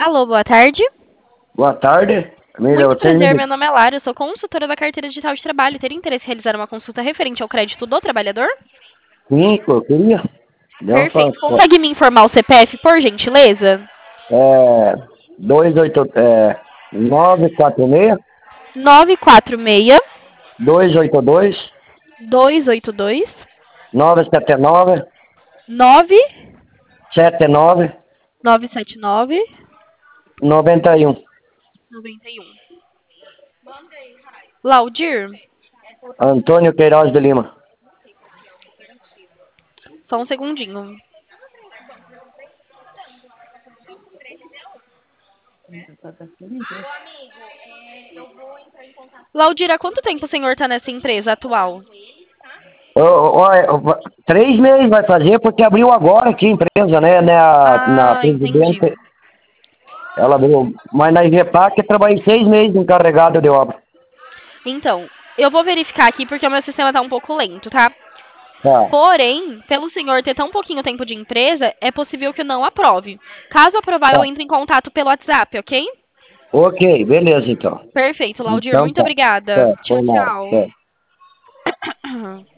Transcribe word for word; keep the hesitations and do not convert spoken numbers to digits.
Alô, boa tarde. Boa tarde. Mira, Muito vocês me prazer, ligam. meu nome é Lara, eu sou consultora da carteira digital de trabalho. Teria interesse em realizar uma consulta referente ao crédito do trabalhador? Sim, eu queria. Deu pra, Perfeito. Consegue me informar o C P F, por gentileza? é, dois oito, é, nove quatro seis, nove quatro seis, dois oito dois, dois oito dois, nove sete nove, nove sete nove, nove sete nove, noventa e um. nove um. Laudir, Antônio Queiroz de Lima. só um segundinho. Laudir, há quanto tempo o senhor está nessa empresa atual? Ô, ô, ó, três meses vai fazer porque abriu agora aqui a empresa, né? Na, na Ah, entendi. presidente, ela abriu. Mas na IGEPAC eu trabalhei seis meses encarregado de obra. Então, eu vou verificar aqui porque o meu sistema está um pouco lento, tá? Tá. Porém, pelo senhor ter tão pouquinho tempo de empresa, é possível que não aprove. Caso aprovar, eu Tá. entro em contato pelo WhatsApp, ok? Ok, beleza então. Perfeito, Laudir. Então Muito tá. obrigada. Tá, Tchau, foi nada. tchau. Tá.